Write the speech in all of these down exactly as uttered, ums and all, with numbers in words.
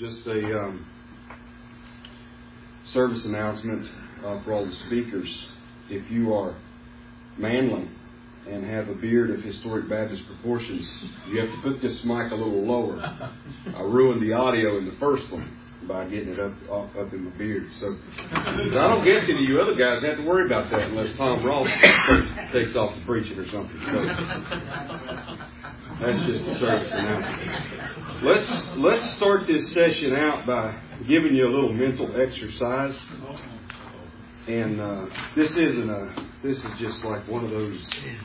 just a um, service announcement uh, for all the speakers. If you are manly and have a beard of historic Baptist proportions, you have to put this mic a little lower. I ruined the audio in the first one by getting it up up, up in my beard. So I don't guess any of you other guys have to worry about that unless Tom Ross takes, takes off the preaching or something. So that's just a service announcement. Let's let's start this session out by giving you a little mental exercise. And uh, this isn't a this is just like one of those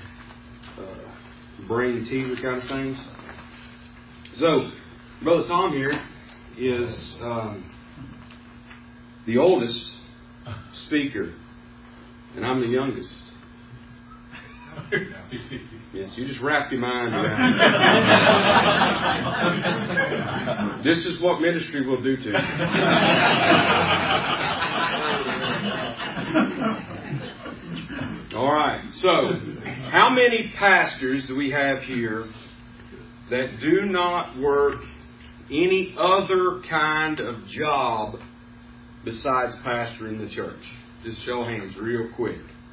uh, brain teaser kind of things. So, Brother Tom here is um, the oldest speaker, and I'm the youngest. Yes, you just wrap your mind around it. This is what ministry will do to you. All right, so how many pastors do we have here that do not work any other kind of job besides pastoring the church? Just show hands real quick.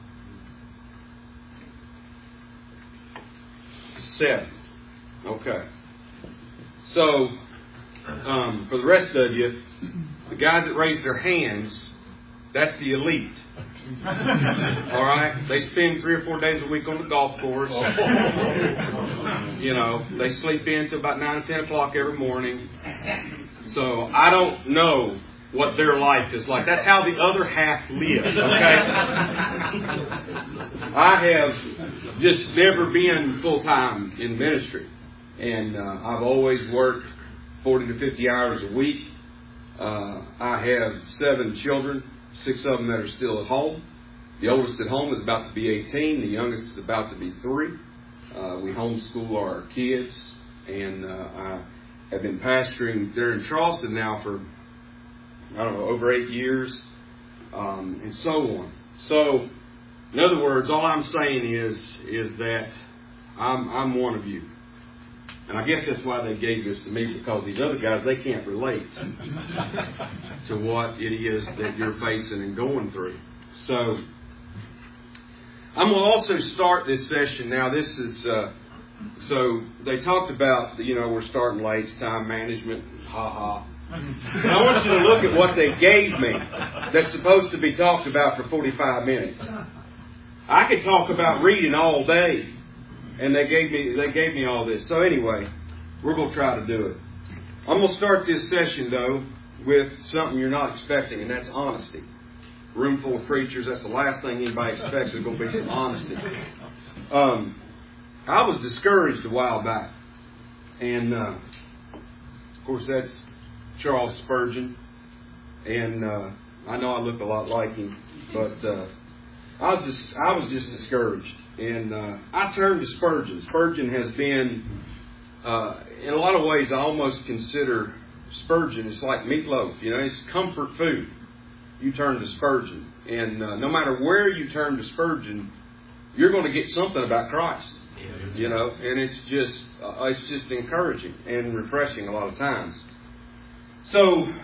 Seven. Okay. So, um, for the rest of you, the guys that raised their hands, that's the elite. All right? They spend three or four days a week on the golf course. You know, they sleep in till about nine or ten o'clock every morning. So I don't know what their life is like. That's how the other half lives, okay? I have just never been full-time in ministry. And uh, I've always worked forty to fifty hours a week. Uh, I have seven children, six of them that are still at home. The oldest at home is about to be eighteen. The youngest is about to be three. Uh, we homeschool our kids. And uh, I have been pastoring there in Charleston now for, I don't know, over eight years. Um, and so on. So, in other words, all I'm saying is, is that I'm, I'm one of you. And I guess that's why they gave this to me, because these other guys, they can't relate to what it is that you're facing and going through. So, I'm going to also start this session now. This is, uh, so they talked about, you know, we're starting late, it's time management, ha ha. But I want you to look at what they gave me that's supposed to be talked about for forty-five minutes. I could talk about reading all day. And they gave me they gave me all this. So anyway, we're going to try to do it. I'm going to start this session, though, with something you're not expecting, and that's honesty. Room full of preachers, that's the last thing anybody expects. There's going to be some honesty. Um, I was discouraged a while back. And, uh, of course, that's Charles Spurgeon. And uh, I know I look a lot like him, but uh, I was just I was just discouraged. And uh, I turned to Spurgeon. Spurgeon has been, uh, in a lot of ways, I almost consider Spurgeon, it's like meatloaf. You know, it's comfort food. You turn to Spurgeon. And uh, no matter where you turn to Spurgeon, you're going to get something about Christ. You know, and it's just, uh, it's just encouraging and refreshing a lot of times. So,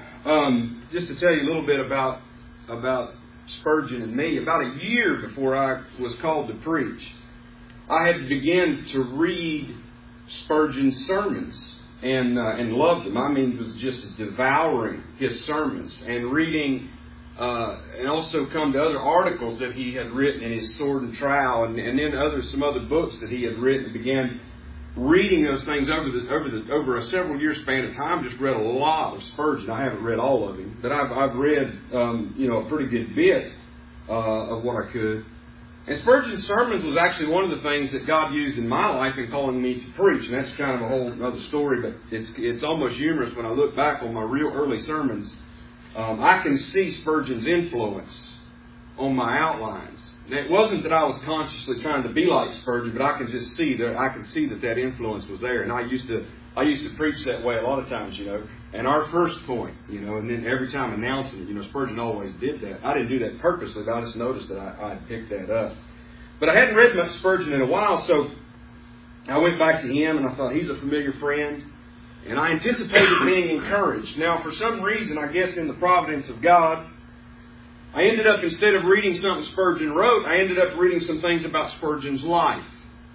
um, just to tell you a little bit about about Spurgeon and me, about a year before I was called to preach, I had begun to read Spurgeon's sermons and uh, and loved them. I mean, was just devouring his sermons and reading, uh, and also come to other articles that he had written in his Sword and Trowel, and, and then other some other books that he had written, and began reading those things over the over the over a several year span of time. Just read a lot of Spurgeon. I haven't read all of him, but I've I've read um, you know a pretty good bit uh, of what I could. And Spurgeon's sermons was actually one of the things that God used in my life in calling me to preach, and that's kind of a whole other story. But it's it's almost humorous when I look back on my real early sermons. Um, I can see Spurgeon's influence on my outlines. And it wasn't that I was consciously trying to be like Spurgeon, but I can just see that I can see that that influence was there. And I used to I used to preach that way a lot of times, you know. And our first point, you know, and then every time announcing it, you know, Spurgeon always did that. I didn't do that purposely, but I just noticed that I, I had picked that up. But I hadn't read much Spurgeon in a while, so I went back to him and I thought, he's a familiar friend. And I anticipated being encouraged. Now, for some reason, I guess in the providence of God, I ended up, instead of reading something Spurgeon wrote, I ended up reading some things about Spurgeon's life.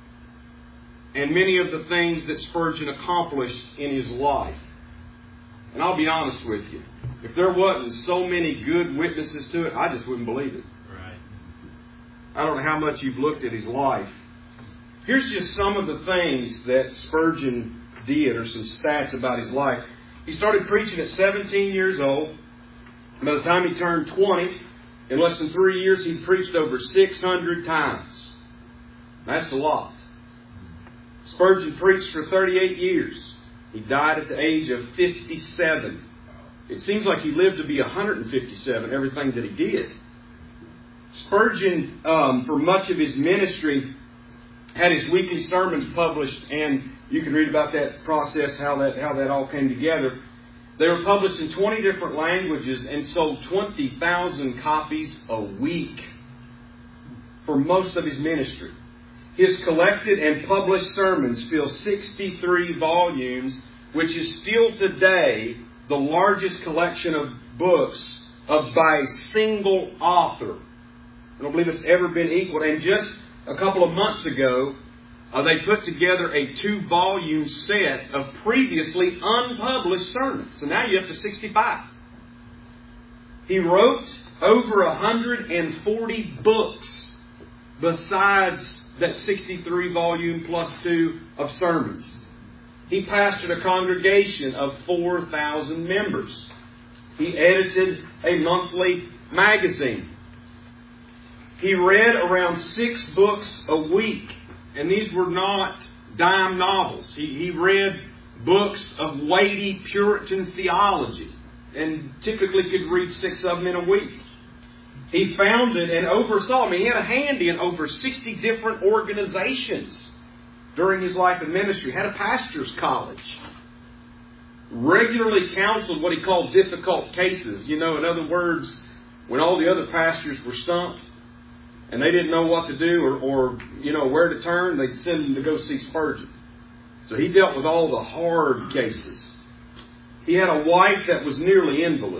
And many of the things that Spurgeon accomplished in his life. And I'll be honest with you. If there wasn't so many good witnesses to it, I just wouldn't believe it. Right. I don't know how much you've looked at his life. Here's just some of the things that Spurgeon did, or some stats about his life. He started preaching at seventeen years old. By the time he turned twenty, in less than three years, he preached over six hundred times. That's a lot. Spurgeon preached for thirty-eight years. He died at the age of fifty-seven. It seems like he lived to be one hundred fifty-seven, everything that he did. Spurgeon, um, for much of his ministry, had his weekly sermons published, and you can read about that process, how that how that all came together. They were published in twenty different languages and sold twenty thousand copies a week for most of his ministry. His collected and published sermons fill sixty-three volumes, which is still today the largest collection of books of by a single author. I don't believe it's ever been equaled. And just a couple of months ago, uh, they put together a two-volume set of previously unpublished sermons. So now you're up to sixty-five. He wrote over one hundred forty books besides that sixty-three volume plus two of sermons. He pastored a congregation of four thousand members. He edited a monthly magazine. He read around six books a week. And these were not dime novels. He, he read books of weighty Puritan theology. And typically could read six of them in a week. He founded and oversaw, I mean, he had a hand in over sixty different organizations during his life and ministry. Had a pastor's college. Regularly counseled what he called difficult cases. You know, in other words, when all the other pastors were stumped and they didn't know what to do or, or you know, where to turn, they'd send them to go see Spurgeon. So he dealt with all the hard cases. He had a wife that was nearly invalid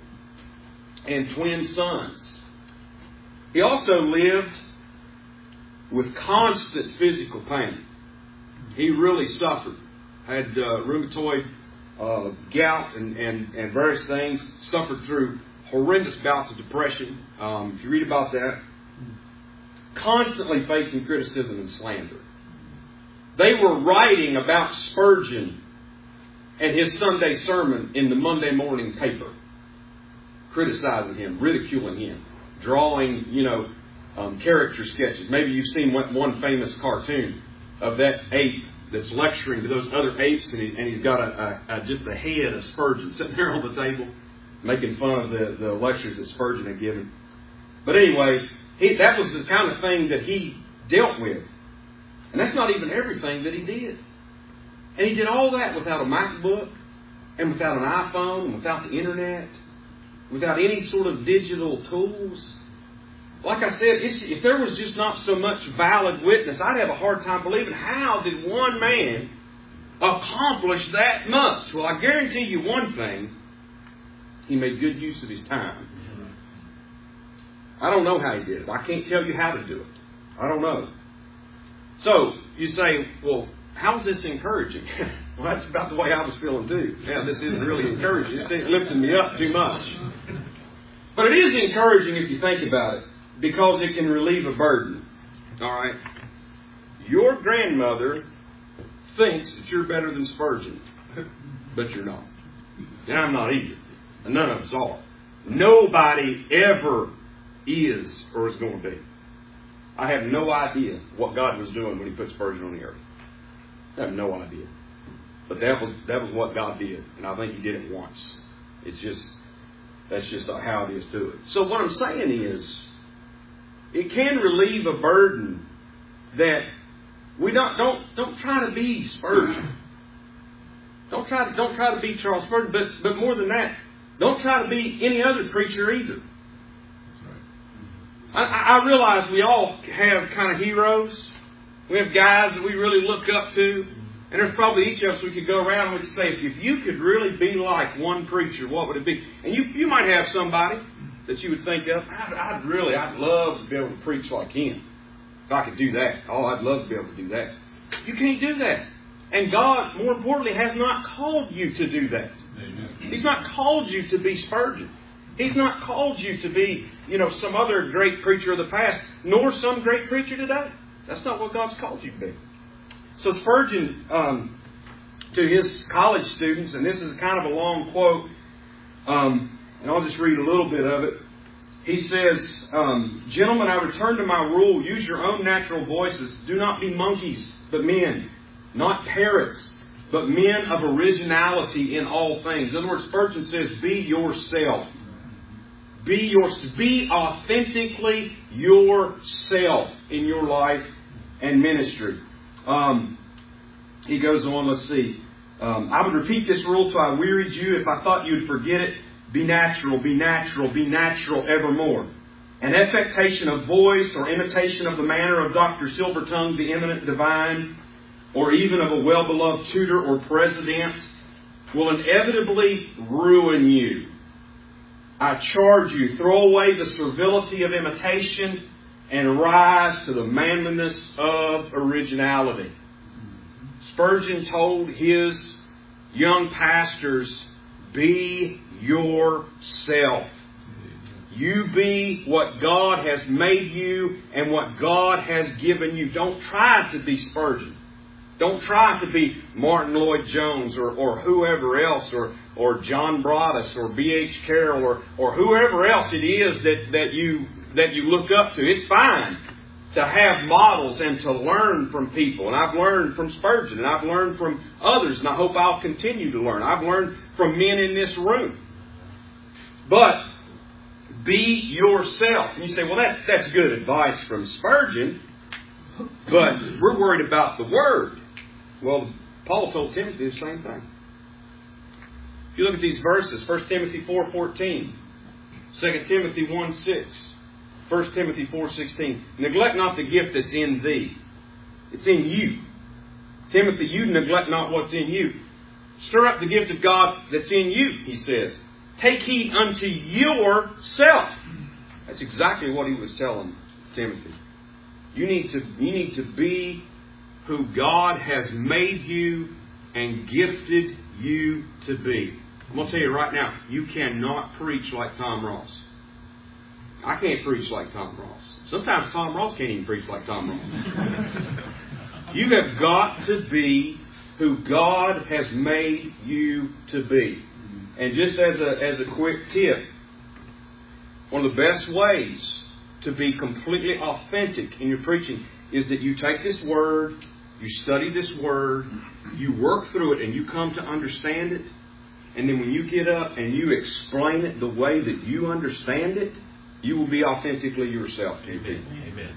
and twin sons. He also lived with constant physical pain. He really suffered. Had uh, rheumatoid uh, gout and, and, and various things. Suffered through horrendous bouts of depression. Um, if you read about that. Constantly facing criticism and slander. They were writing about Spurgeon and his Sunday sermon in the Monday morning paper. Criticizing him, ridiculing him, drawing, you know, um, character sketches. Maybe you've seen one, one famous cartoon of that ape that's lecturing to those other apes, and, he, and he's got a, a, a just a head of Spurgeon sitting there on the table, making fun of the, the lectures that Spurgeon had given. But anyway, he, that was the kind of thing that he dealt with. And that's not even everything that he did. And he did all that without a MacBook, and without an iPhone, and without the internet, without any sort of digital tools. Like I said, it's, if there was just not so much valid witness, I'd have a hard time believing how did one man accomplish that much? Well, I guarantee you one thing. He made good use of his time. I don't know how he did it. I can't tell you how to do it. I don't know. So, you say, well, how's this encouraging? Well, that's about the way I was feeling too. Yeah, this isn't really encouraging. It's lifting me up too much. But it is encouraging if you think about it, because it can relieve a burden. All right? Your grandmother thinks that you're better than Spurgeon, but you're not. And I'm not either. And none of us are. Nobody ever is or is going to be. I have no idea what God was doing when He put Spurgeon on the earth. I have no idea. But that was that was what God did. And I think He did it once. It's just, that's just how it is to it. So what I'm saying is, it can relieve a burden that we don't don't don't try to be Spurgeon. Don't try to don't try to be Charles Spurgeon, but but more than that, don't try to be any other preacher either. I, I realize we all have kind of heroes. We have guys that we really look up to. And there's probably each of us, we could go around and we could say, if you could really be like one preacher, what would it be? And you you might have somebody that you would think of, I'd, I'd really, I'd love to be able to preach like him. If I could do that. Oh, I'd love to be able to do that. You can't do that. And God, more importantly, has not called you to do that. Amen. He's not called you to be Spurgeon. He's not called you to be, you know, some other great preacher of the past, nor some great preacher today. That's not what God's called you to be. So Spurgeon, um, to his college students, and this is kind of a long quote, um, and I'll just read a little bit of it. He says, um, "Gentlemen, I return to my rule. Use your own natural voices. Do not be monkeys, but men. Not parrots, but men of originality in all things." In other words, Spurgeon says, be yourself. Be your, be authentically yourself in your life and ministry. Um, he goes on, let's see. Um, "I would repeat this rule till I wearied you. If I thought you'd forget it, be natural, be natural, be natural evermore. An affectation of voice or imitation of the manner of Doctor Silvertongue, the eminent divine, or even of a well-beloved tutor or president, will inevitably ruin you. I charge you, throw away the servility of imitation and rise to the manliness of originality." Spurgeon told his young pastors, be yourself. You be what God has made you and what God has given you. Don't try to be Spurgeon. Don't try to be Martin Lloyd-Jones or, or whoever else, or, or John Broadus or B H Carroll or, or whoever else it is that, that you that you look up to. It's fine to have models and to learn from people. And I've learned from Spurgeon, and I've learned from others, and I hope I'll continue to learn. I've learned from men in this room. But be yourself. And you say, well, that's that's good advice from Spurgeon, but we're worried about the Word. Well, Paul told Timothy the same thing. If you look at these verses, First Timothy four fourteen, Second Timothy one six, First Timothy four sixteen, neglect not the gift that's in thee. It's in you. Timothy, you neglect not what's in you. Stir up the gift of God that's in you, he says. Take heed unto yourself. That's exactly what he was telling Timothy. You need to, you need to be who God has made you and gifted you to be. I'm going to tell you right now, you cannot preach like Tom Ross. I can't preach like Tom Ross. Sometimes Tom Ross can't even preach like Tom Ross. You have got to be who God has made you to be. And just as a, as a quick tip, one of the best ways to be completely authentic in your preaching is that you take this Word, you study this Word, you work through it, and you come to understand it. And then when you get up and you explain it the way that you understand it, you will be authentically yourself to people. Amen.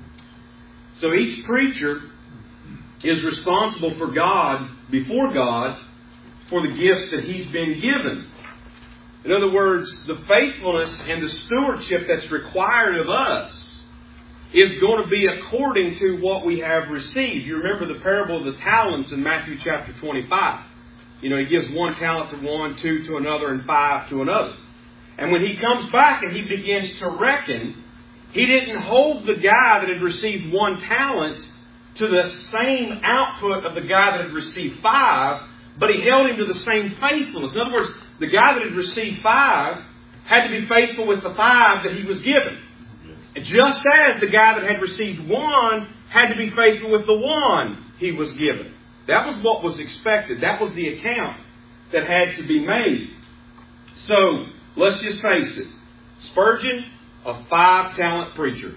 So each preacher is responsible for God, before God, for the gifts that he's been given. In other words, the faithfulness and the stewardship that's required of us is going to be according to what we have received. You remember the parable of the talents in Matthew chapter twenty-five. You know, he gives one talent to one, two to another, and five to another. And when he comes back and he begins to reckon, he didn't hold the guy that had received one talent to the same output of the guy that had received five, but he held him to the same faithfulness. In other words, the guy that had received five had to be faithful with the five that he was given. Just as the guy that had received one had to be faithful with the one he was given. That was what was expected. That was the account that had to be made. So, let's just face it. Spurgeon, a five-talent preacher.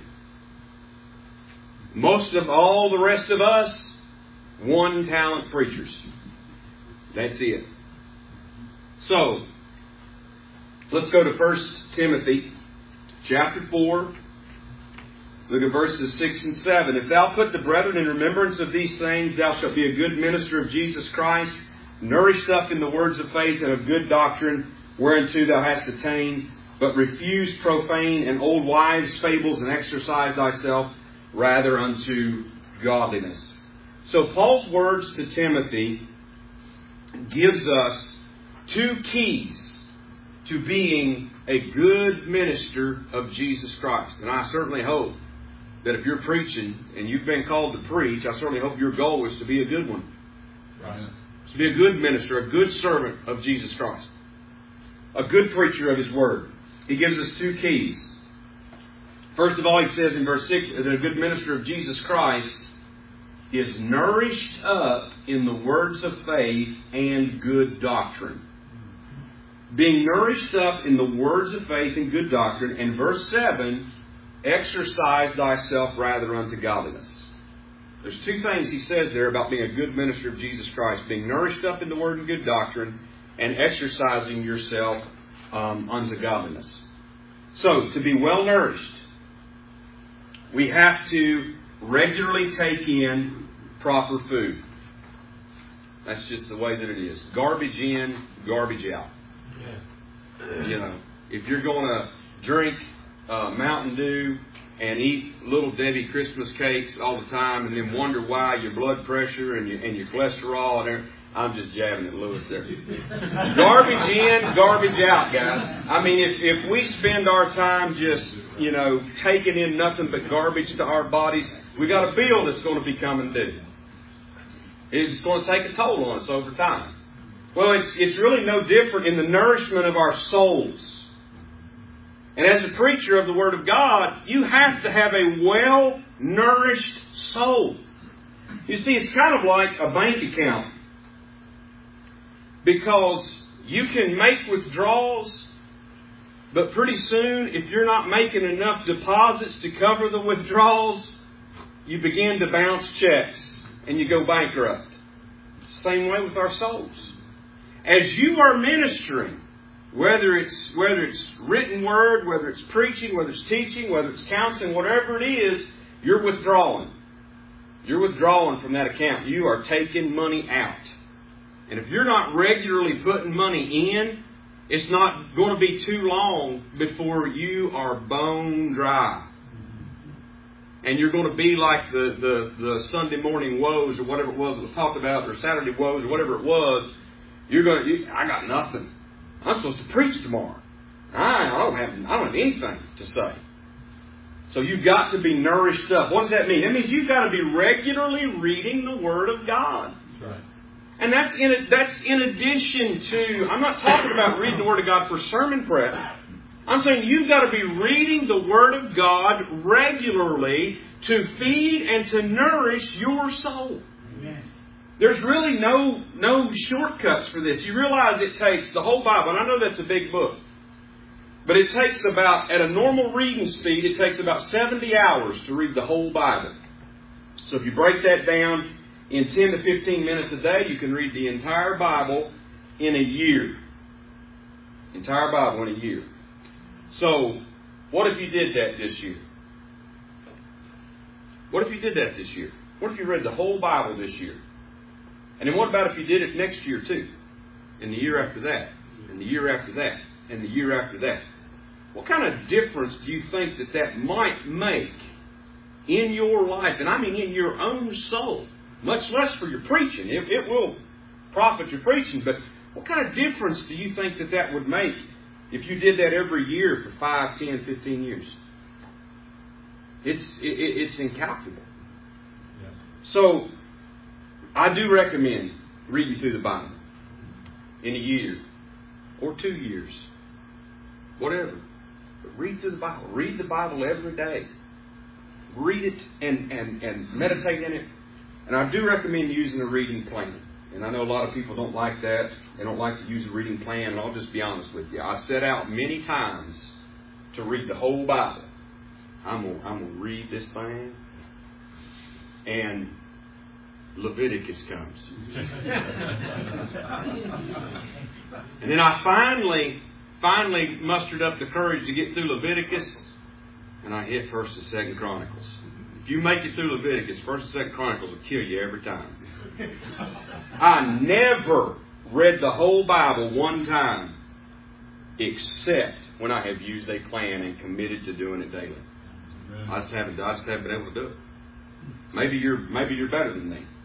Most of all the rest of us, one-talent preachers. That's it. So, let's go to First Timothy chapter four. Look at verses six and seven. If thou put the brethren in remembrance of these things, thou shalt be a good minister of Jesus Christ, nourished up in the words of faith and of good doctrine, whereunto thou hast attained. But refuse profane and old wives' fables, and exercise thyself rather unto godliness. So Paul's words to Timothy gives us two keys to being a good minister of Jesus Christ. And I certainly hope that if you're preaching and you've been called to preach, I certainly hope your goal is to be a good one. Right. To be a good minister, a good servant of Jesus Christ. A good preacher of His Word. He gives us two keys. First of all, he says in verse six that a good minister of Jesus Christ is nourished up in the words of faith and good doctrine. Being nourished up in the words of faith and good doctrine. And verse seven, exercise thyself rather unto godliness. There's two things he says there about being a good minister of Jesus Christ. Being nourished up in the word and good doctrine, and exercising yourself um, unto godliness. So, to be well nourished, we have to regularly take in proper food. That's just the way that it is. Garbage in, garbage out. Yeah. You know, if you're going to drink uh, Mountain Dew and eat Little Debbie Christmas cakes all the time and then wonder why your blood pressure and your, and your cholesterol and everything, I'm just jabbing at Lewis there. Garbage in, garbage out, guys. I mean, if, if we spend our time just, you know, taking in nothing but garbage to our bodies, we got a bill that's going to be coming due. It's going to take a toll on us over time. Well, it's, it's really no different in the nourishment of our souls. And as a preacher of the Word of God, you have to have a well-nourished soul. You see, it's kind of like a bank account. Because you can make withdrawals, but pretty soon, if you're not making enough deposits to cover the withdrawals, you begin to bounce checks and you go bankrupt. Same way with our souls. As you are ministering, whether it's whether it's written word, whether it's preaching, whether it's teaching, whether it's counseling, whatever it is, you're withdrawing. You're withdrawing from that account. You are taking money out. And if you're not regularly putting money in, it's not going to be too long before you are bone dry. And you're going to be like the, the, the Sunday morning woes or whatever it was that was talked about, or Saturday woes or whatever it was. You're going to, you, I got nothing. I'm supposed to preach tomorrow. I, I don't have, I don't have anything to say. So you've got to be nourished up. What does that mean? That means you've got to be regularly reading the Word of God. That's right. And that's in, that's in addition to, I'm not talking about reading the Word of God for sermon prep. I'm saying you've got to be reading the Word of God regularly to feed and to nourish your soul. Amen. There's really no, no shortcuts for this. You realize it takes the whole Bible, and I know that's a big book, but it takes about, at a normal reading speed, it takes about seventy hours to read the whole Bible. So if you break that down in ten to fifteen minutes a day, you can read the entire Bible in a year. Entire Bible in a year. So, what if you did that this year? What if you did that this year? What if you read the whole Bible this year? And then what about if you did it next year too? And the year after that? And the year after that? And the year after that? What kind of difference do you think that that might make in your life? And I mean in your own soul. Much less for your preaching. It, it will profit your preaching. But what kind of difference do you think that that would make if you did that every year for five, ten, fifteen years? It's, it, it's incalculable. Yeah. So, I do recommend reading through the Bible in a year or two years. Whatever. But read through the Bible. Read the Bible every day. Read it and, and, and meditate in it. And I do recommend using a reading plan. And I know a lot of people don't like that. They don't like to use a reading plan. And I'll just be honest with you. I set out many times to read the whole Bible. I'm going I'm to read this thing. And Leviticus comes. And then I finally, finally mustered up the courage to get through Leviticus. And I hit First and Second Chronicles. If you make it through Leviticus, First and Second Chronicles will kill you every time. I never read the whole Bible one time, except when I have used a plan and committed to doing it daily. I just haven't, I just haven't been able to do it. Maybe you're, maybe you're better than me.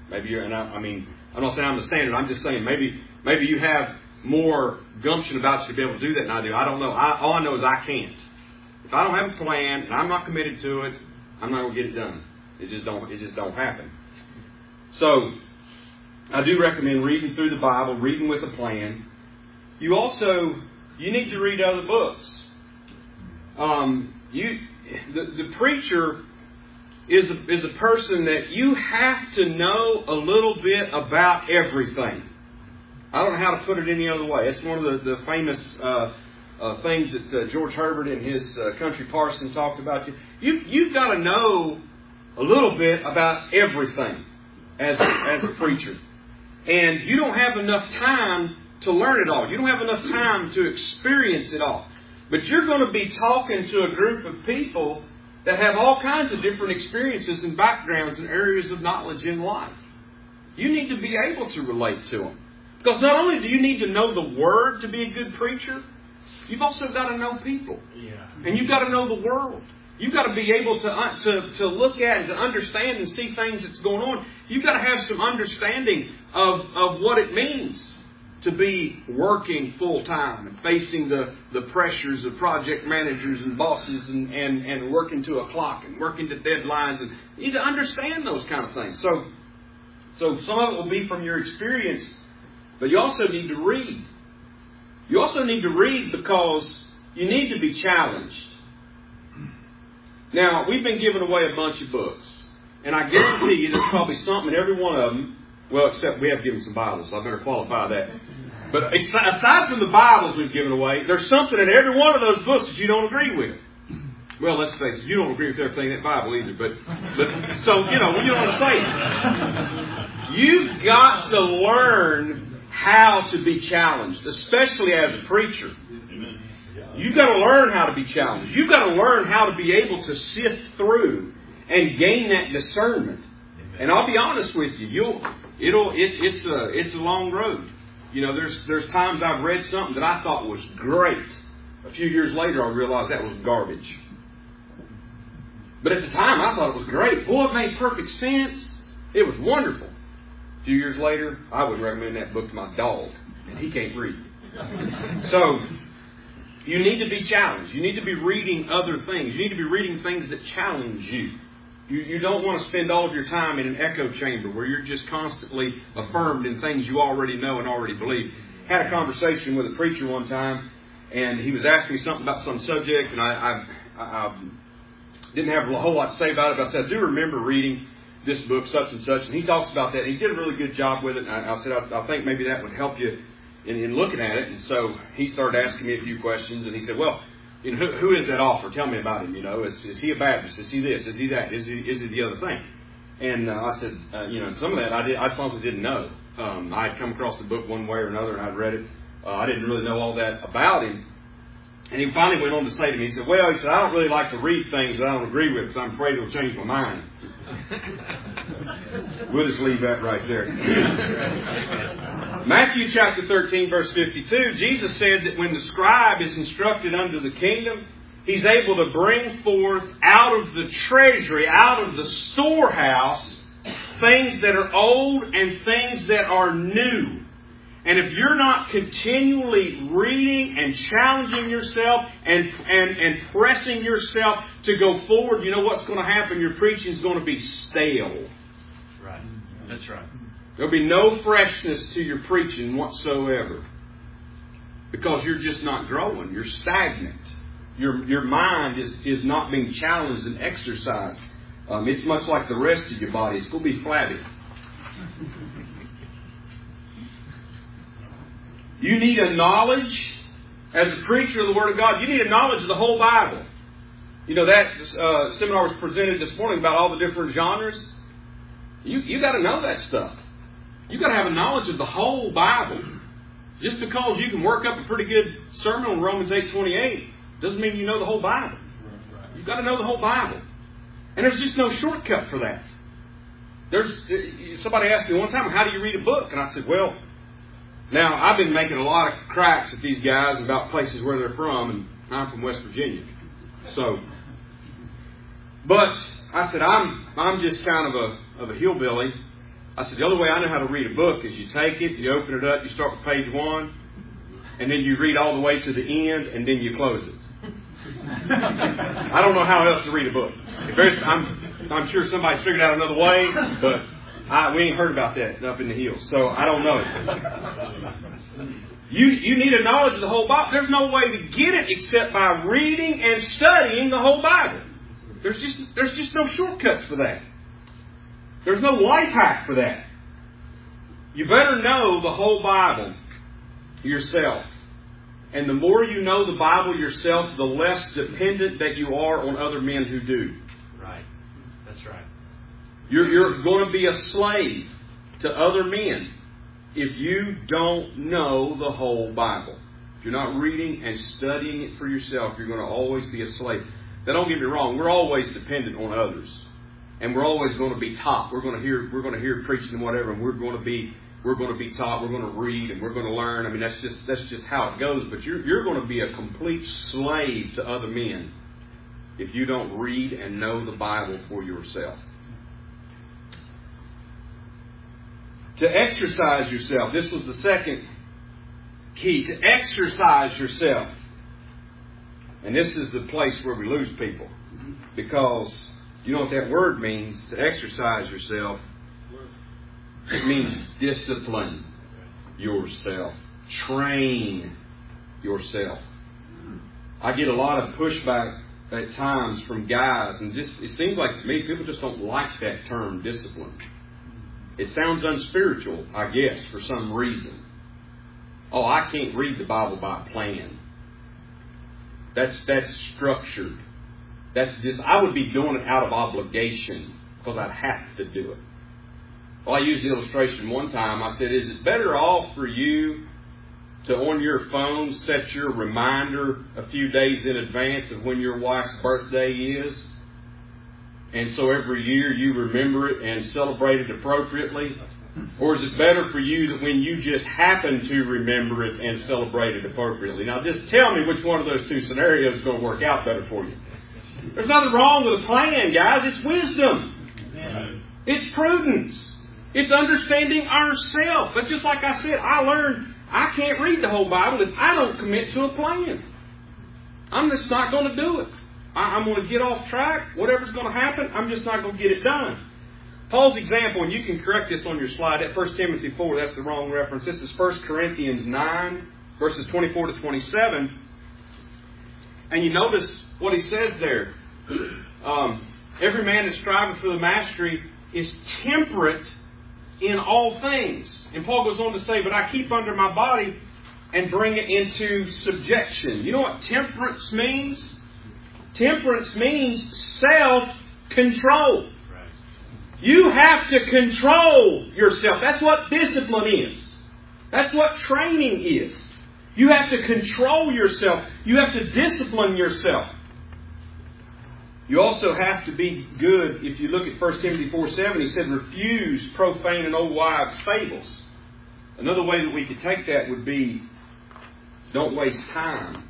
Maybe you're, and I, I mean, I'm not saying I'm the standard. I'm just saying maybe maybe you have more gumption about you to be able to do that than I do. I don't know. I, all I know is I can't. If I don't have a plan and I'm not committed to it, I'm not going to get it done. It just don't. It just don't happen. So I do recommend reading through the Bible, reading with a plan. You also you need to read other books. Um, you the the preacher is a, is a person that you have to know a little bit about everything. I don't know how to put it any other way. It's one of the, the famous uh, uh, things that uh, George Herbert in his uh, Country Parson talked about. You, you you've got to know a little bit about everything as as a preacher, and you don't have enough time to learn it all. You don't have enough time to experience it all. But you're going to be talking to a group of people that have all kinds of different experiences and backgrounds and areas of knowledge in life. You need to be able to relate to them. Because not only do you need to know the Word to be a good preacher, you've also got to know people. Yeah. And you've got to know the world. You've got to be able to, uh, to, to look at and to understand and see things that's going on. You've got to have some understanding of, of what it means to be working full-time and facing the, the pressures of project managers and bosses and, and, and working to a clock and working to deadlines. And you need to understand those kind of things. So, so some of it will be from your experience, but you also need to read. You also need to read because you need to be challenged. Now, we've been giving away a bunch of books, and I guarantee you there's probably something in every one of them. Well, except we have given some Bibles, so I better qualify that. But aside from the Bibles we've given away, there's something in every one of those books that you don't agree with. Well, let's face it, you don't agree with everything in that Bible either. But, but so, you know, you know what I'm saying. You've got to learn how to be challenged, especially as a preacher. You've got to learn how to be challenged. You've got to learn how to be able to sift through and gain that discernment. And I'll be honest with you, you'll it'll it, it's a it's a long road. You know, there's there's times I've read something that I thought was great. A few years later, I realized that was garbage. But at the time, I thought it was great. Boy, it made perfect sense. It was wonderful. A few years later, I would recommend that book to my dog, and he can't read. So you need to be challenged. You need to be reading other things. You need to be reading things that challenge you. You, you don't want to spend all of your time in an echo chamber where you're just constantly affirmed in things you already know and already believe. I had a conversation with a preacher one time, and he was asking me something about some subject, and I, I, I didn't have a whole lot to say about it, but I said, I do remember reading this book, such and such, and he talks about that, and he did a really good job with it, and I, I said, I, I think maybe that would help you in, in looking at it. And so he started asking me a few questions, and he said, well, you know, who, who is that author? Tell me about him. You know, is, is he a Baptist? Is he this? Is he that? Is he, is he the other thing? And uh, I said, uh, you know, some of that I did. I just honestly didn't know. Um, I had come across the book one way or another, and I'd read it. Uh, I didn't really know all that about him. And he finally went on to say to me, he said, well, he said, I don't really like to read things that I don't agree with, because I'm afraid it'll change my mind. We'll just leave that right there. Matthew chapter thirteen, verse fifty-two, Jesus said that when the scribe is instructed unto the kingdom, he's able to bring forth out of the treasury, out of the storehouse, things that are old and things that are new. And if you're not continually reading and challenging yourself and, and, and pressing yourself to go forward, you know what's going to happen? Your preaching is going to be stale. Right. That's right. There'll be no freshness to your preaching whatsoever. Because you're just not growing. You're stagnant. Your, your mind is, is not being challenged and exercised. Um, it's much like the rest of your body. It's going to be flabby. You need a knowledge, as a preacher of the Word of God, you need a knowledge of the whole Bible. You know, that uh, seminar was presented this morning about all the different genres. You you got to know that stuff. You got to have a knowledge of the whole Bible. Just because you can work up a pretty good sermon on Romans eight twenty-eight doesn't mean you know the whole Bible. You've got to know the whole Bible. And there's just no shortcut for that. There's somebody asked me one time, how do you read a book? And I said, well, now, I've been making a lot of cracks at these guys about places where they're from, and I'm from West Virginia. So, but I said, I'm I'm just kind of a of a hillbilly, I said, the only way I know how to read a book is you take it, you open it up, you start with page one, and then you read all the way to the end, and then you close it. I don't know how else to read a book. If there's, I'm, I'm sure somebody's figured out another way, but I, we ain't heard about that up in the hills, so I don't know. You, you need a knowledge of the whole Bible. There's no way to get it except by reading and studying the whole Bible. There's just, there's just no shortcuts for that. There's no life hack for that. You better know the whole Bible yourself. And the more you know the Bible yourself, the less dependent that you are on other men who do. Right. That's right. You're, you're going to be a slave to other men if you don't know the whole Bible. If you're not reading and studying it for yourself, you're going to always be a slave. Now, don't get me wrong. We're always dependent on others. And we're always going to be taught. We're going to hear, we're going to hear preaching and whatever, and we're going to be We're going to be taught, we're going to read, and we're going to learn. I mean, that's just that's just how it goes. But you're, you're going to be a complete slave to other men if you don't read and know the Bible for yourself. To exercise yourself. This was the second key. To exercise yourself. And this is the place where we lose people. Because you know what that word means, to exercise yourself. It means discipline yourself. Train yourself. I get a lot of pushback at times from guys, and just it seems like to me people just don't like that term discipline. It sounds unspiritual, I guess, for some reason. Oh, I can't read the Bible by plan. That's that's structured. That's just I would be doing it out of obligation because I'd have to do it. Well, I used the illustration one time. I said, is it better off for you to, on your phone, set your reminder a few days in advance of when your wife's birthday is? And so every year you remember it and celebrate it appropriately? Or is it better for you that when you just happen to remember it and celebrate it appropriately? Now, just tell me which one of those two scenarios is going to work out better for you. There's nothing wrong with a plan, guys. It's wisdom. It's prudence. It's understanding ourselves. But just like I said, I learned I can't read the whole Bible if I don't commit to a plan. I'm just not going to do it. I, I'm going to get off track. Whatever's going to happen, I'm just not going to get it done. Paul's example, and you can correct this on your slide, at First Timothy four, that's the wrong reference. This is First Corinthians nine, verses twenty-four to twenty-seven. And you notice what he says there. Um, Every man that striveth for the mastery is temperate in all things. And Paul goes on to say, but I keep under my body and bring it into subjection. You know what temperance means? Temperance means self-control. Right. You have to control yourself. That's what discipline is. That's what training is. You have to control yourself. You have to discipline yourself. You also have to be good. If you look at First Timothy four seven, he said, refuse profane and old wives' fables. Another way that we could take that would be, don't waste time.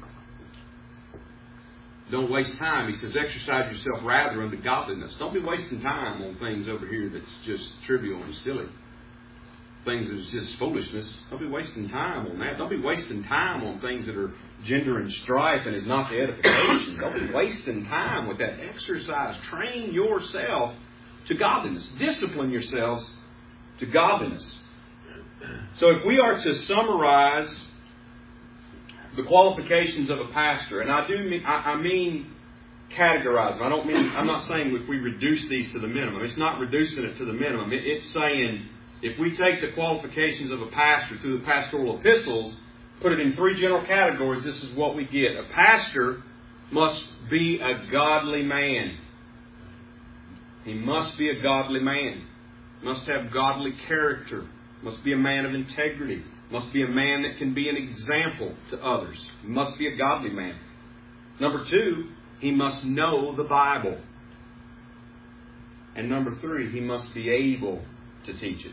Don't waste time. He says, exercise yourself rather unto godliness. Don't be wasting time on things over here that's just trivial and silly. Things that's just foolishness. Don't be wasting time on that. Don't be wasting time on things that are gender and strife and is not the edification. Don't be wasting time with that. Exercise. Train yourself to godliness. Discipline yourselves to godliness. So if we are to summarize the qualifications of a pastor, and I do mean, I, I mean categorize them. I don't mean, I'm not saying if we reduce these to the minimum. It's not reducing it to the minimum. It, it's saying if we take the qualifications of a pastor through the pastoral epistles, put it in three general categories, this is what we get. A pastor must be a godly man. He must be a godly man. Must have godly character. Must be a man of integrity. Must be a man that can be an example to others. He must be a godly man. Number two, he must know the Bible. And number three, he must be able to teach it.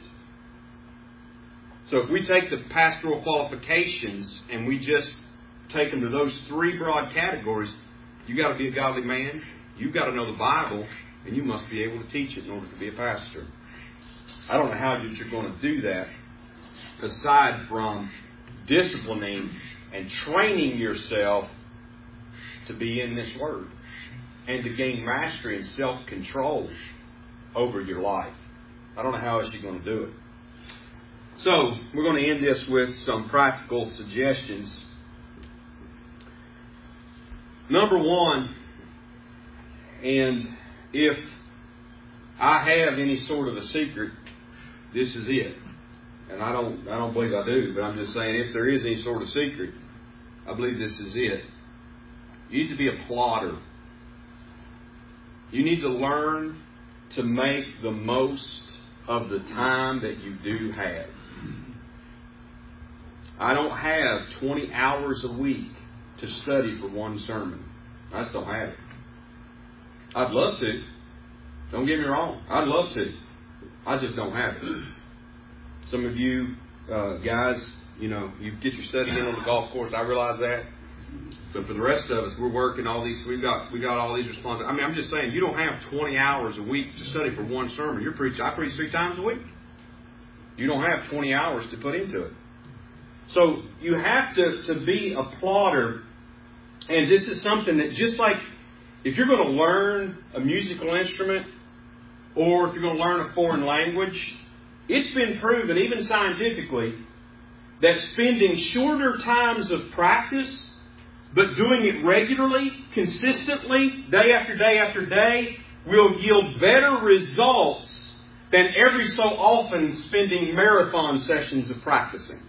So if we take the pastoral qualifications and we just take them to those three broad categories, you've got to be a godly man, you've got to know the Bible, and you must be able to teach it in order to be a pastor. I don't know how you're going to do that aside from disciplining and training yourself to be in this Word and to gain mastery and self-control over your life. I don't know how else you're going to do it. So, we're going to end this with some practical suggestions. Number one, and if I have any sort of a secret, this is it. And I don't I don't believe I do, but I'm just saying if there is any sort of secret, I believe this is it. You need to be a plodder. You need to learn to make the most of the time that you do have. I don't have twenty hours a week to study for one sermon. I just don't have it. I'd love to. Don't get me wrong. I'd love to. I just don't have it. Some of you uh, guys, you know, you get your study in on the golf course. I realize that. But for the rest of us, we're working all these. We've got we got all these responsibilities. I mean, I'm just saying, you don't have twenty hours a week to study for one sermon. You're preaching. I preach three times a week. You don't have twenty hours to put into it. So you have to, to be a plodder. And this is something that just like if you're going to learn a musical instrument or if you're going to learn a foreign language, it's been proven, even scientifically, that spending shorter times of practice, but doing it regularly, consistently, day after day after day, will yield better results than every so often spending marathon sessions of practicing.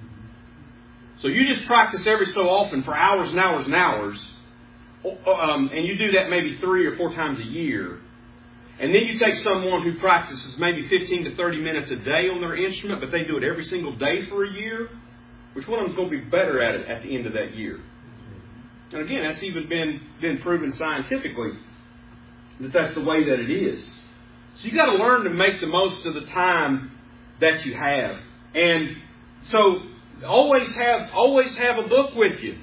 So you just practice every so often for hours and hours and hours, um, and you do that maybe three or four times a year. And then you take someone who practices maybe fifteen to thirty minutes a day on their instrument, but they do it every single day for a year. Which one of them is going to be better at it at the end of that year? And again, that's even been, been proven scientifically that that's the way that it is. So you've got to learn to make the most of the time that you have. And so always have always have a book with you.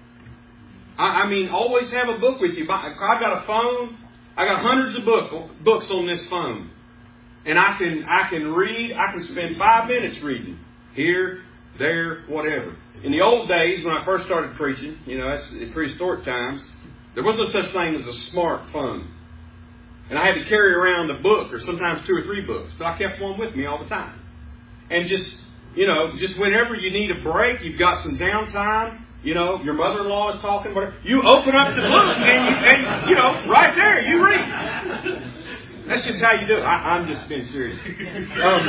I, I mean, always have a book with you. I've got a phone. I got hundreds of book, books on this phone. And I can I can read, I can spend five minutes reading. Here, there, whatever. In the old days, when I first started preaching, you know, that's in prehistoric times, there was no such thing as a smartphone. And I had to carry around a book, or sometimes two or three books. But I kept one with me all the time. And just, you know, just whenever you need a break, you've got some downtime, you know, your mother-in-law is talking, whatever, you open up the book and, you, and, you know, right there, you read. That's just how you do it. I, I'm just being serious. Um,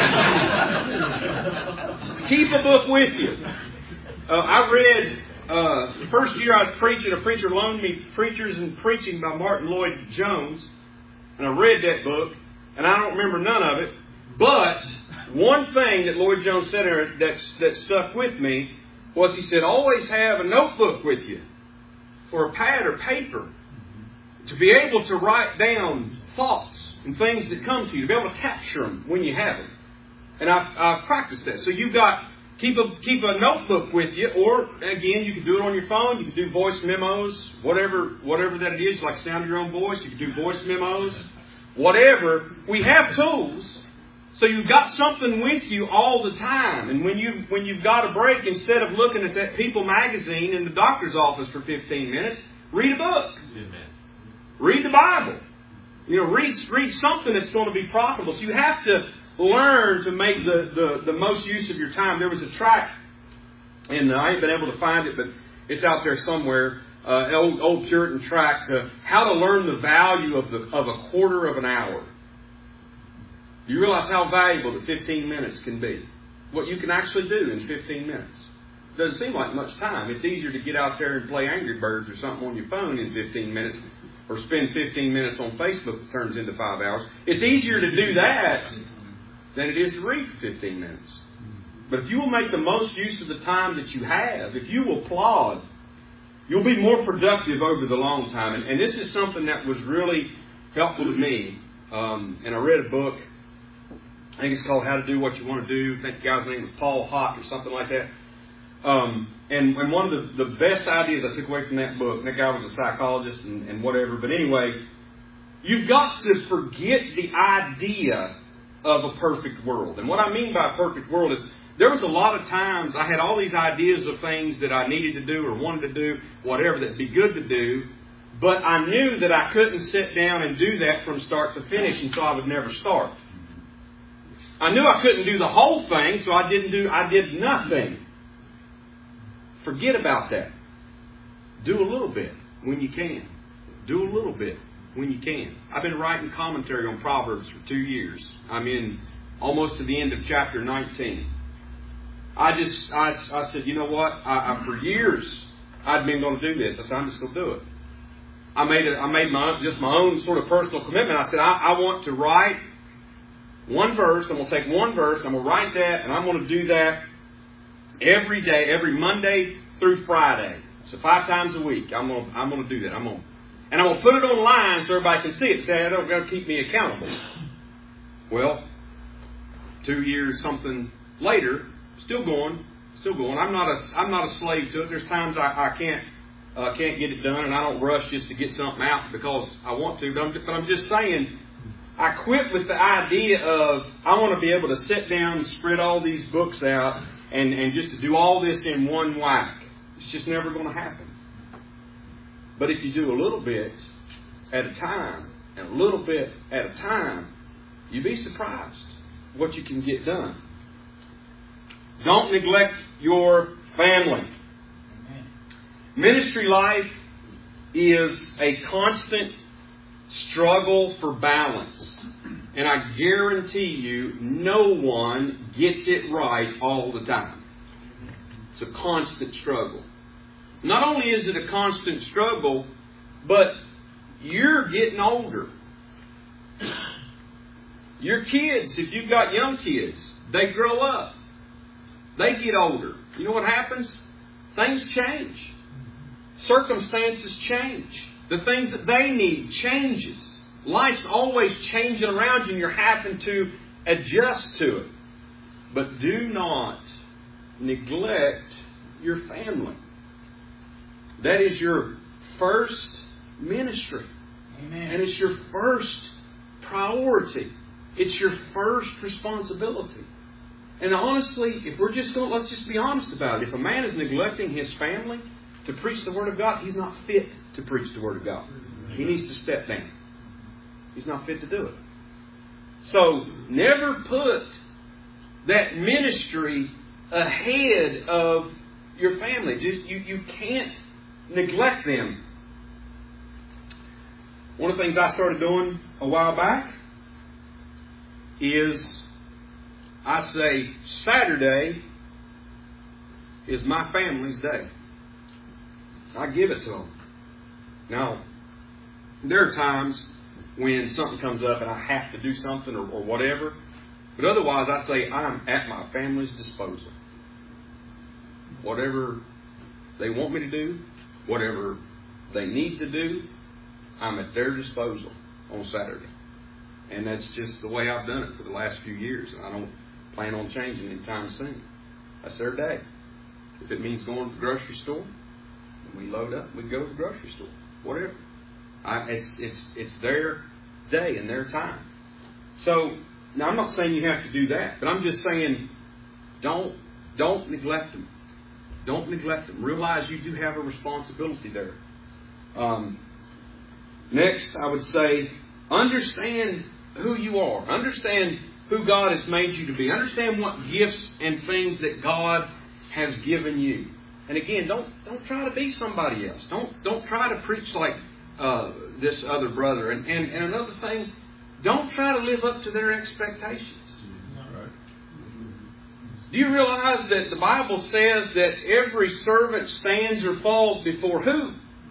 keep a book with you. Uh, I read, uh, the first year I was preaching, a preacher loaned me Preachers and Preaching by Martin Lloyd-Jones. And I read that book, and I don't remember none of it. But one thing that Lloyd-Jones said there that, that stuck with me was he said, always have a notebook with you or a pad or paper to be able to write down thoughts and things that come to you, to be able to capture them when you have them. And I've, I've practiced that. So you've got, keep a, keep a notebook with you, or again, you can do it on your phone. You can do voice memos, whatever, whatever that it is, like sound your own voice. You can do voice memos, whatever. We have tools. So you've got something with you all the time. And when, you, when you've got a break, instead of looking at that People magazine in the doctor's office for fifteen minutes, read a book. Amen. Read the Bible. You know, read, read something that's going to be profitable. So you have to learn to make the, the, the most use of your time. There was a tract, and I ain't been able to find it, but it's out there somewhere, uh, an old, old Puritan tract, to how to learn the value of, the, of a quarter of an hour. Do you realize how valuable the fifteen minutes can be? What you can actually do in fifteen minutes. Doesn't seem like much time. It's easier to get out there and play Angry Birds or something on your phone in fifteen minutes, or spend fifteen minutes on Facebook that turns into five hours. It's easier to do that than it is to read for fifteen minutes. But if you will make the most use of the time that you have, if you will plod, you'll be more productive over the long time. And, and this is something that was really helpful to me. Um, and I read a book, I think it's called How to Do What You Want to Do. I think the guy's name was Paul Hott or something like that. Um, and, and one of the, the best ideas I took away from that book, and that guy was a psychologist and, and whatever, but anyway, you've got to forget the idea of a perfect world. And what I mean by a perfect world is there was a lot of times I had all these ideas of things that I needed to do or wanted to do, whatever, that'd be good to do. But I knew that I couldn't sit down and do that from start to finish, and so I would never start. I knew I couldn't do the whole thing, so I didn't do, I did nothing. Forget about that. Do a little bit when you can. Do a little bit when you can. I've been writing commentary on Proverbs for two years. I'm in almost to the end of chapter nineteen. I just, I, I said, you know what? I, I, for years, I'd been going to do this. I said, I'm just going to do it. I made it. I made my just my own sort of personal commitment. I said, I, I want to write one verse. I'm going to take one verse. I'm going to write that, and I'm going to do that every day, every Monday through Friday. So five times a week, I'm going to, I'm going to do that. I'm going to, and I'm going to put it online so everybody can see it. Say, I don't got to keep me accountable. Well, two years something later, still going, still going. I'm not a I'm not a slave to it. There's times I, I can't. Uh, can't get it done, and I don't rush just to get something out because I want to. But I'm, but I'm just saying, I quit with the idea of I want to be able to sit down and spread all these books out and, and just to do all this in one whack. It's just never going to happen. But if you do a little bit at a time, and a little bit at a time, you'd be surprised what you can get done. Don't neglect your family. Ministry life is a constant struggle for balance. And I guarantee you, no one gets it right all the time. It's a constant struggle. Not only is it a constant struggle, but you're getting older. Your kids, if you've got young kids, they grow up. They get older. You know what happens? Things change. Circumstances change. The things that they need changes. Life's always changing around you and you're having to adjust to it. But do not neglect your family. That is your first ministry. Amen. And it's your first priority. It's your first responsibility. And honestly, if we're just going, let's just be honest about it. If a man is neglecting his family to preach the Word of God, he's not fit to preach the Word of God. He needs to step down. He's not fit to do it. So, never put that ministry ahead of your family. Just you, you can't neglect them. One of the things I started doing a while back is I say Saturday is my family's day. I give it to them. Now, there are times when something comes up and I have to do something or, or whatever. But otherwise, I say I'm at my family's disposal. Whatever they want me to do, whatever they need to do, I'm at their disposal on Saturday. And that's just the way I've done it for the last few years. And I don't plan on changing anytime soon. That's their day. If it means going to the grocery store, we load up, we go to the grocery store, whatever. I, it's it's it's their day and their time. So now I'm not saying you have to do that, but I'm just saying don't don't neglect them. Don't neglect them. Realize you do have a responsibility there. Um, next, I would say understand who you are. Understand who God has made you to be. Understand what gifts and things that God has given you. And again, don't don't try to be somebody else. Don't don't try to preach like uh, this other brother. And, and and another thing, don't try to live up to their expectations. Right. Do you realize that the Bible says that every servant stands or falls before who?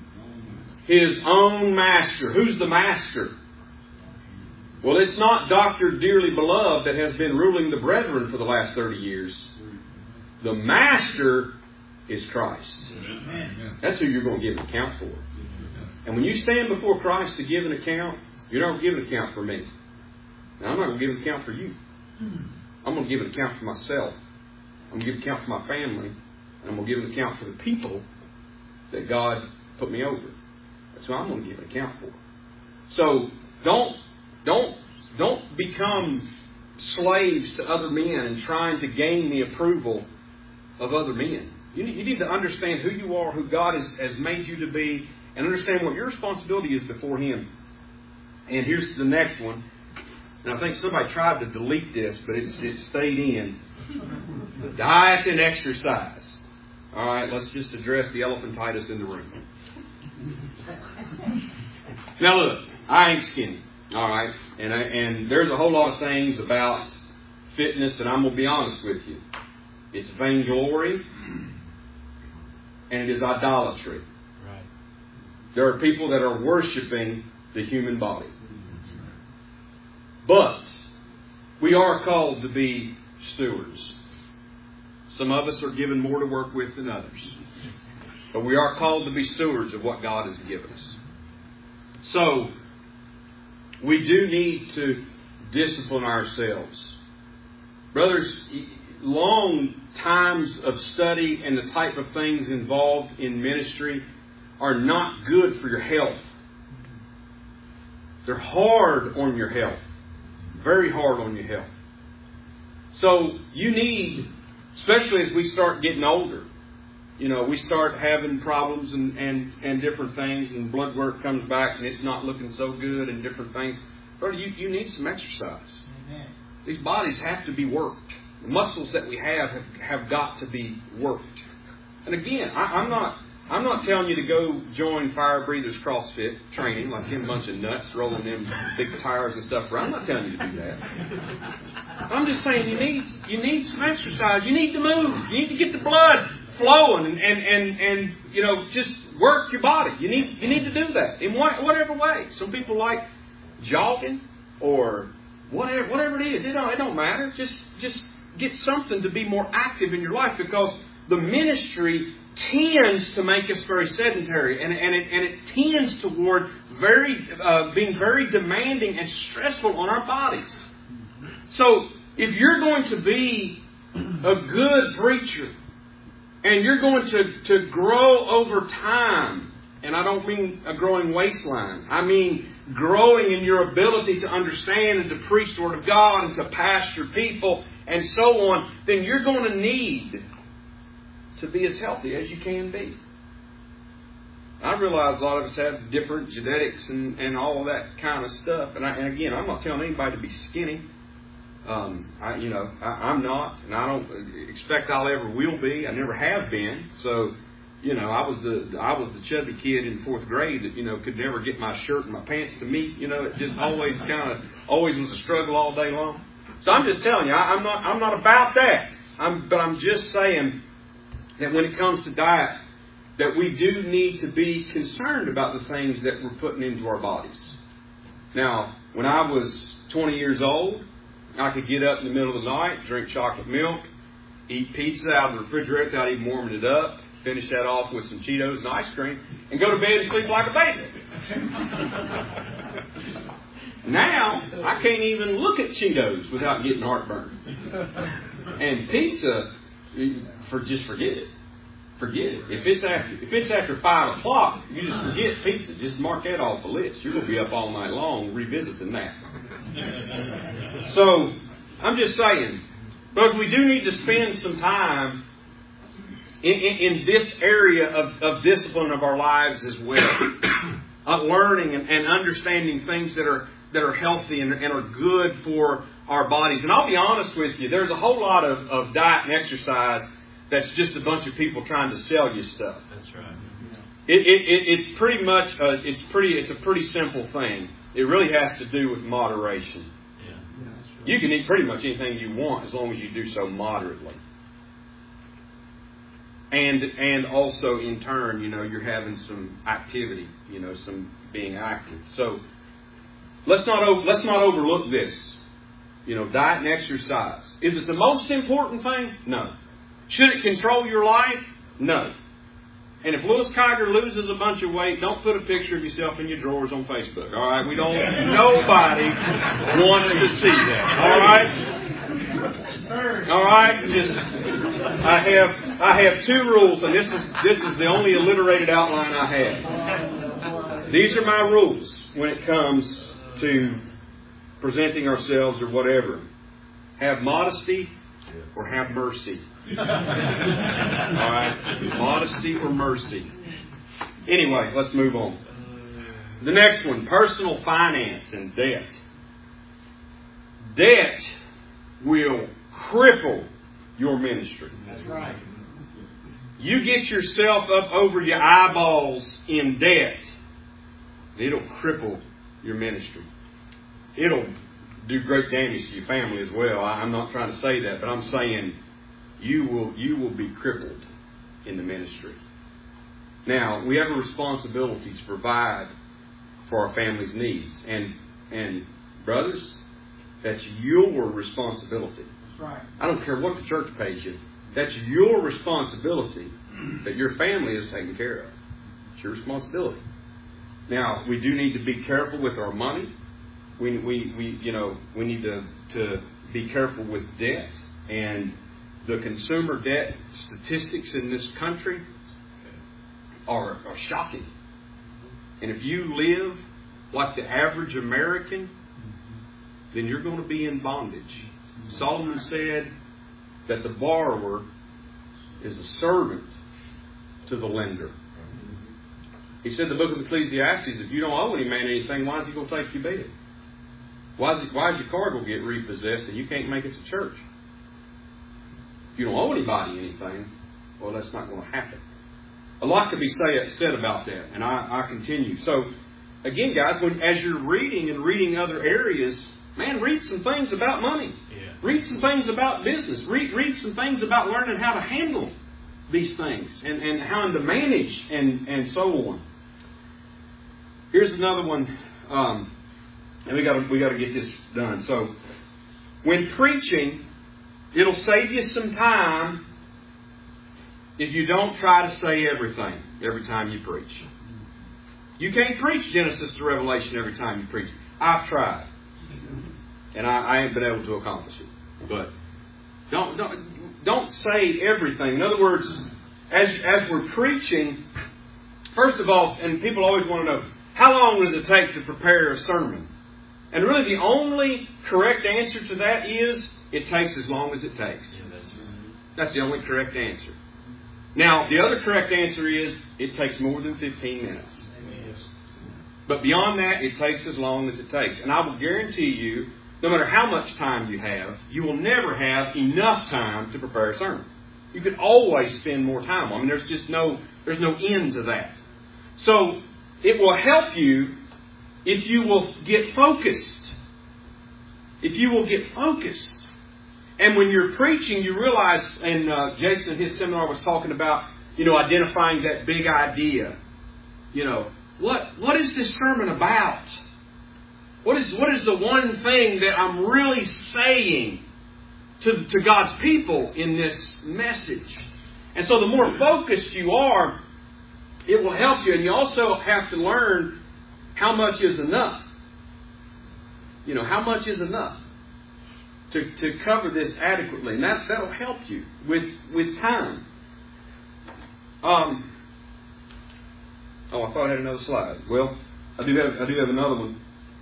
His own master. Who's the master? Well, it's not Doctor Dearly Beloved that has been ruling the brethren for the last thirty years. The master is Christ. Amen. That's who you're going to give an account for. And when you stand before Christ to give an account, you're not going to give an account for me. Now, I'm not going to give an account for you. I'm going to give an account for myself. I'm going to give an account for my family. And I'm going to give an account for the people that God put me over. That's who I'm going to give an account for. So, don't, don't, don't become slaves to other men and trying to gain the approval of other men. You need, you need to understand who you are, who God has, has made you to be, and understand what your responsibility is before Him. And here's the next one. And I think somebody tried to delete this, but it's, it stayed in. The diet and exercise. All right, let's just address the elephantitis in the room. Now look, I ain't skinny. All right, and I, and there's a whole lot of things about fitness that I'm going to be honest with you. It's vainglory, and it is idolatry. Right. There are people that are worshiping the human body. But we are called to be stewards. Some of us are given more to work with than others. But we are called to be stewards of what God has given us. So, we do need to discipline ourselves. Brothers, long times of study and the type of things involved in ministry are not good for your health. They're hard on your health. Very hard on your health. So you need, especially as we start getting older, you know, we start having problems and, and, and different things, and blood work comes back and it's not looking so good and different things. Brother, you, you need some exercise. Amen. These bodies have to be worked. The muscles that we have have, have got to be worked. And again, I, I'm not I'm not telling you to go join Fire Breathers CrossFit training like them bunch of nuts rolling them big tires and stuff around. I'm not telling you to do that. I'm just saying you need you need some exercise. You need to move. You need to get the blood flowing and, and, and, and you know, just work your body. You need you need to do that in whatever way. Some people like jogging or whatever whatever it is. It don't it don't matter. Just just get something to be more active in your life, because the ministry tends to make us very sedentary, and, and, it, and it tends toward very uh, being very demanding and stressful on our bodies. So if you're going to be a good preacher, and you're going to, to grow over time, and I don't mean a growing waistline, I mean growing in your ability to understand and to preach the Word of God and to pastor people and so on, then you're going to need to be as healthy as you can be. I realize a lot of us have different genetics and, and all of that kind of stuff. And, I, and again, I'm not telling anybody to be skinny. Um, I, you know, I, I'm not, and I don't expect I'll ever will be. I never have been. So, you know, I was the I was the chubby kid in fourth grade that, you know, could never get my shirt and my pants to meet. You know, it just always kind of always was a struggle all day long. So I'm just telling you, I, I'm not I'm not about that. I'm, but I'm just saying that when it comes to diet, that we do need to be concerned about the things that we're putting into our bodies. Now, when I was twenty years old, I could get up in the middle of the night, drink chocolate milk, eat pizza out of the refrigerator without even warming it up, finish that off with some Cheetos and ice cream, and go to bed and sleep like a baby. Now, I can't even look at Cheetos without getting heartburn. And pizza, for just forget it. Forget it. If it's after if it's after five o'clock, you just forget pizza. Just mark that off the list. You're going to be up all night long revisiting that. So, I'm just saying, because we do need to spend some time in, in, in this area of, of discipline of our lives as well. Uh, learning and, and understanding things that are that are healthy and, and are good for our bodies. And I'll be honest with you, there's a whole lot of, of diet and exercise that's just a bunch of people trying to sell you stuff. That's right. It, it, it, it's pretty much a, it's pretty it's a pretty simple thing. It really has to do with moderation. Yeah. Yeah, that's right. You can eat pretty much anything you want as long as you do so moderately. And and also in turn, you know, you're having some activity, you know, some being active. So let's not let's not overlook this. You know, diet and exercise. Is it the most important thing? No. Should it control your life? No. And if Lewis Kiger loses a bunch of weight, don't put a picture of yourself in your drawers on Facebook. All right, we don't. Nobody wants to see that. All right. All right. Just I have I have two rules, and this is this is the only alliterated outline I have. These are my rules when it comes to presenting ourselves or whatever. Have modesty or have mercy. All right? Modesty or mercy. Anyway, let's move on. The next one, personal finance and debt. Debt will cripple your ministry. That's right. You get yourself up over your eyeballs in debt, it'll cripple your ministry. It'll do great damage to your family as well. I'm not trying to say that, but I'm saying you will you will be crippled in the ministry. Now, we have a responsibility to provide for our family's needs. And and brothers, that's your responsibility. That's right. I don't care what the church pays you. That's your responsibility that your family is taken care of. It's your responsibility. Now, we do need to be careful with our money. We we, we you know we need to, to be careful with debt. And the consumer debt statistics in this country are, are shocking. And if you live like the average American, then you're going to be in bondage. Solomon said that the borrower is a servant to the lender. He said in the book of Ecclesiastes, if you don't owe any man anything, why is he going to take your bed? Why is, it, why is your car going to get repossessed and you can't make it to church? If you don't owe anybody anything, well, that's not going to happen. A lot could be say, said about that, and I, I continue. So, again, guys, when as you're reading and reading other areas, man, read some things about money. Yeah. Read some things about business. Read, read some things about learning how to handle these things and, and how to manage and, and so on. Here's another one, um, and we got we got to get this done. So, when preaching, it'll save you some time if you don't try to say everything every time you preach. You can't preach Genesis to Revelation every time you preach. I've tried. And I, I ain't been able to accomplish it. But don't don't don't say everything. In other words, as as we're preaching, first of all, and people always want to know, how long does it take to prepare a sermon? And really the only correct answer to that is, it takes as long as it takes. Yeah, that's right. That's the only correct answer. Now, the other correct answer is, it takes more than fifteen minutes. Yes. But beyond that, it takes as long as it takes. And I will guarantee you, no matter how much time you have, you will never have enough time to prepare a sermon. You can always spend more time. I mean, there's just no, there's no end to that. So, it will help you if you will get focused. If you will get focused. And when you're preaching, you realize, and uh, Jason in his seminar was talking about, you know, identifying that big idea. You know, what what is this sermon about? What is what is the one thing that I'm really saying to, to God's people in this message? And so the more focused you are, it will help you. And you also have to learn how much is enough. You know, how much is enough to, to cover this adequately. And that, that'll help you with, with time. Um, oh, I thought I had another slide. Well, I do have, I do have another one.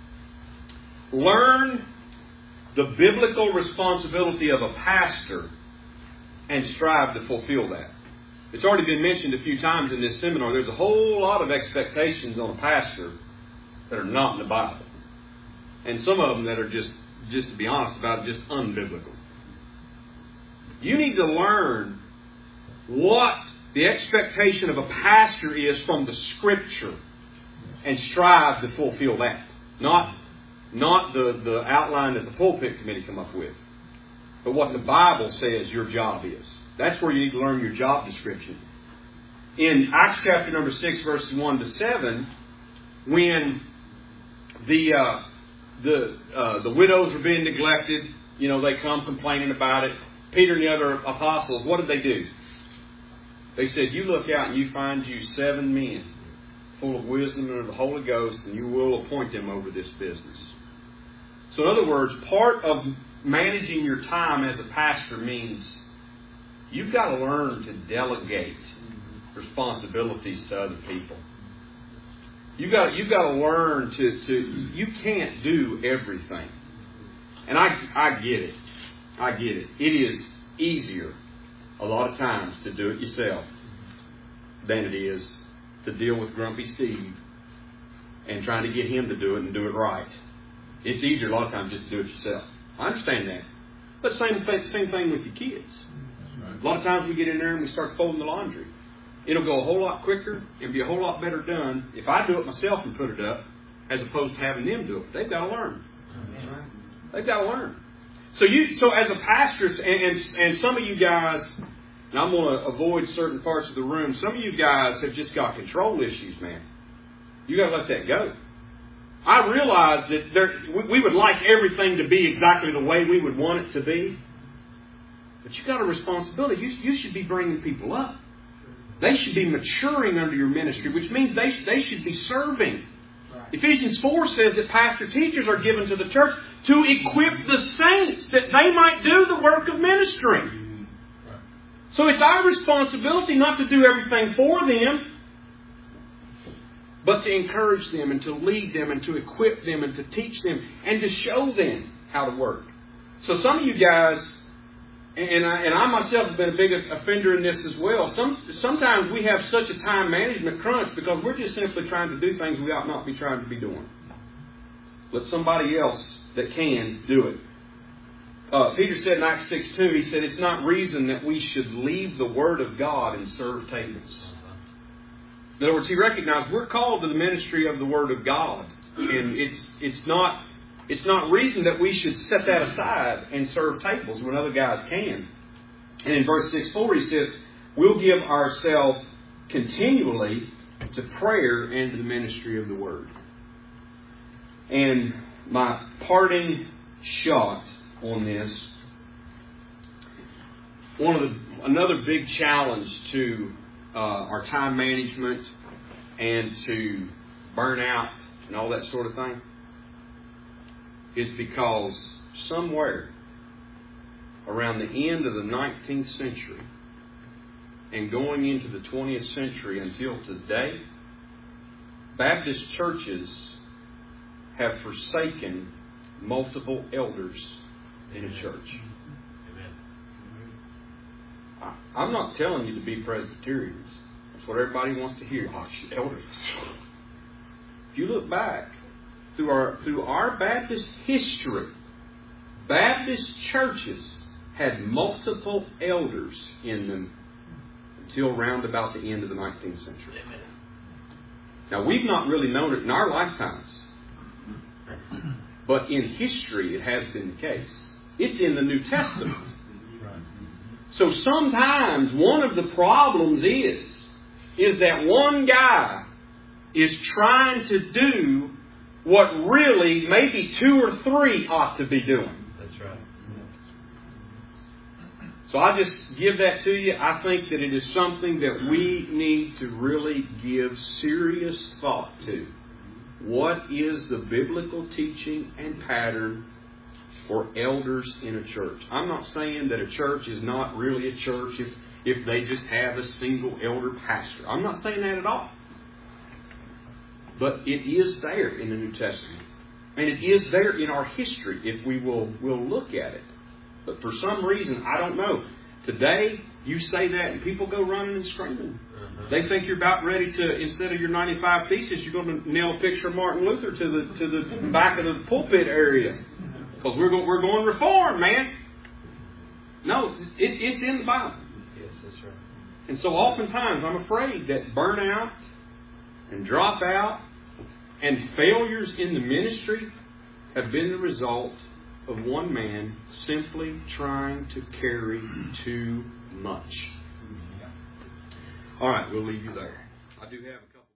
Learn the biblical responsibility of a pastor and strive to fulfill that. It's already been mentioned a few times in this seminar. There's a whole lot of expectations on a pastor that are not in the Bible. And some of them that are just, just to be honest about it, just unbiblical. You need to learn what the expectation of a pastor is from the Scripture and strive to fulfill that. Not, not the, the outline that the pulpit committee come up with, but what the Bible says your job is. That's where you need to learn your job description. In Acts chapter number six, verses one to seven, when the uh, the uh, the widows were being neglected, you know, they come complaining about it. Peter and the other apostles, what did they do? They said, you look out and you find you seven men full of wisdom and of the Holy Ghost, and you will appoint them over this business. So in other words, part of managing your time as a pastor means you've got to learn to delegate responsibilities to other people. You've got, you've got to learn to, to... You can't do everything. And I, I get it. I get it. It is easier a lot of times to do it yourself than it is to deal with Grumpy Steve and trying to get him to do it and do it right. It's easier a lot of times just to do it yourself. I understand that. But same thing, same thing with your kids. A lot of times we get in there and we start folding the laundry. It'll go a whole lot quicker and be a whole lot better done if I do it myself and put it up as opposed to having them do it. They've got to learn. They've got to learn. So you, so as a pastor, and, and, and some of you guys, and I'm going to avoid certain parts of the room, some of you guys have just got control issues, man. You got to let that go. I realize that there, we would like everything to be exactly the way we would want it to be. But you've got a responsibility. You, you should be bringing people up. They should be maturing under your ministry, which means they, they should be serving. Right. Ephesians four says that pastor teachers are given to the church to equip the saints that they might do the work of ministry. Right. So it's our responsibility not to do everything for them, but to encourage them and to lead them and to equip them and to teach them and to show them how to work. So some of you guys, and I, and I myself have been a big offender in this as well, some, sometimes we have such a time management crunch because we're just simply trying to do things we ought not be trying to be doing. Let somebody else that can do it. Uh, Peter said in Acts six two, he said, it's not reason that we should leave the Word of God and serve tables. In other words, he recognized we're called to the ministry of the Word of God. And it's it's not it's not reason that we should set that aside and serve tables when other guys can. And in verse six four he says, we'll give ourselves continually to prayer and to the ministry of the Word. And my parting shot on this, one of the another big challenge to Uh, our time management and to burnout and all that sort of thing is because somewhere around the end of the nineteenth century and going into the twentieth century until today, Baptist churches have forsaken multiple elders in a church. I'm not telling you to be Presbyterians. That's what everybody wants to hear. Oh, she's elders. If you look back through our through our Baptist history, Baptist churches had multiple elders in them until round about the end of the nineteenth century. Now, we've not really known it in our lifetimes, but in history it has been the case. It's in the New Testament. So sometimes one of the problems is, is that one guy is trying to do what really maybe two or three ought to be doing. That's right. So I just give that to you. I think that it is something that we need to really give serious thought to. What is the biblical teaching and pattern for elders in a church? I'm not saying that a church is not really a church if, if they just have a single elder pastor. I'm not saying that at all. But it is there in the New Testament. And it is there in our history if we will will look at it. But for some reason, I don't know. Today, you say that and people go running and screaming. Uh-huh. They think you're about ready to, instead of your ninety-five Theses, you're going to nail a picture of Martin Luther to the to the back of the pulpit area. Because we're going, we're going reform, man. No, it, it's in the Bible. Yes, that's right. And so oftentimes I'm afraid that burnout and dropout and failures in the ministry have been the result of one man simply trying to carry too much. All right, we'll leave you there. I do have a couple.